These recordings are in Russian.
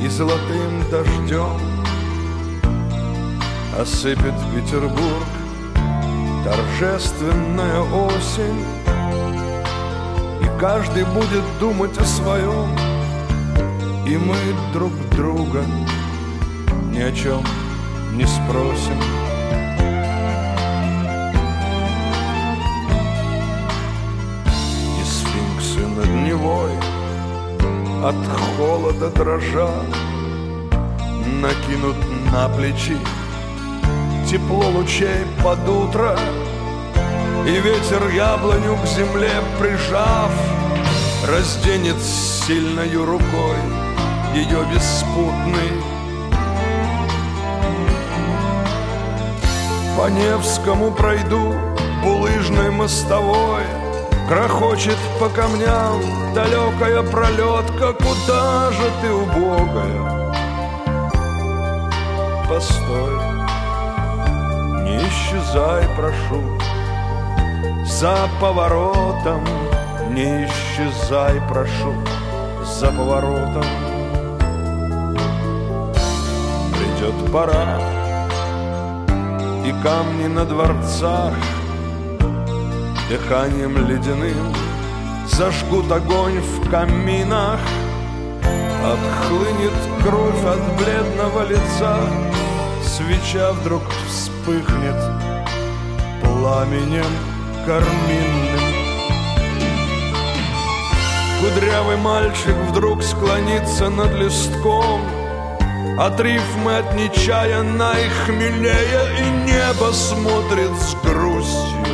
и золотым дождем осыпет Петербург торжественная осень, и каждый будет думать о своем, и мы друг друга ни о чем не спросим. И сфинксы над Невой от холода дрожа накинут на плечи тепло лучей под утро, и ветер яблоню к земле прижав разденет сильною рукой ее беспутный. По Невскому пройду булыжной мостовой, грохочет по камням далекая пролетка. Куда же ты, убогая? Постой, не исчезай, прошу, за поворотом. Не исчезай, прошу, за поворотом. Придет пора, и камни на дворцах дыханием ледяным зажгут огонь в каминах. Отхлынет кровь от бледного лица, свеча вдруг вспыхнет пламенем карминным. Кудрявый мальчик вдруг склонится над листком, от рифмы от нечаянно и хмелея, и небо смотрит с грустью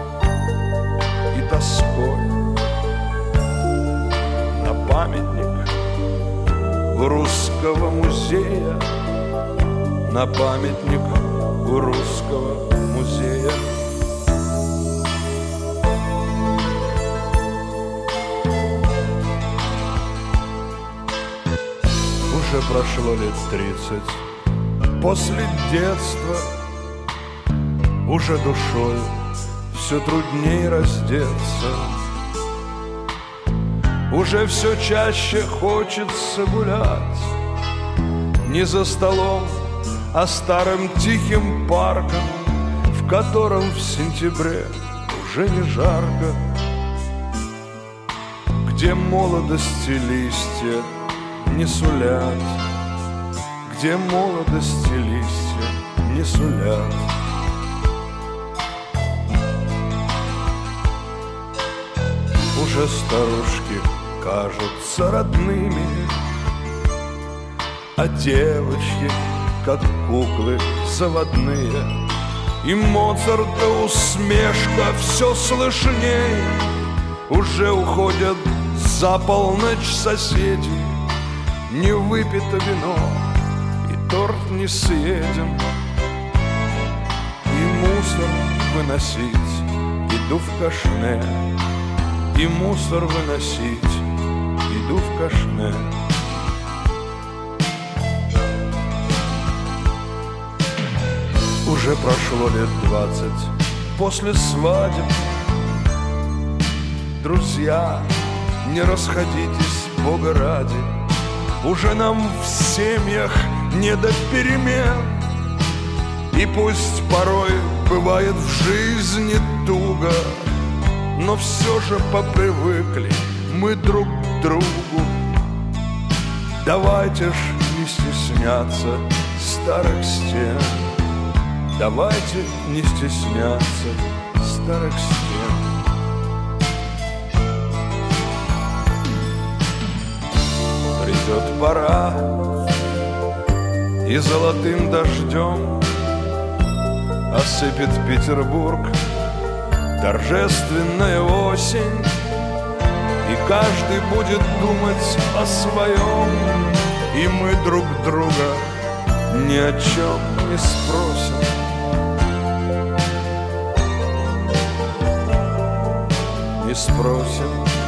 и тоской на памятник у Русского музея, на памятник у Русского музея. Уже прошло лет 30 после детства, уже душой все трудней раздеться, уже все чаще хочется гулять не за столом, а старым тихим парком, в котором в сентябре уже не жарко, где молодости листья не сулят, где молодости листья не сулят. Уже старушки кажутся родными, а девочки, как куклы заводные, и Моцарта усмешка все слышней. Уже уходят за полночь соседи, не выпито вино, и торт не съеден, и мусор выносить иду в кашне, и мусор выносить иду в кашне. Уже прошло лет 20 после свадеб. Друзья, не расходитесь, Бога ради, уже нам в семьях не до перемен. И пусть порой бывает в жизни туго, но все же попривыкли мы друг к другу. Давайте ж не стесняться старых стен, давайте не стесняться старых стен. Придет пора, и золотым дождем осыпет Петербург торжественная осень, и каждый будет думать о своем, и мы друг друга ни о чем не спросим. Не спросим.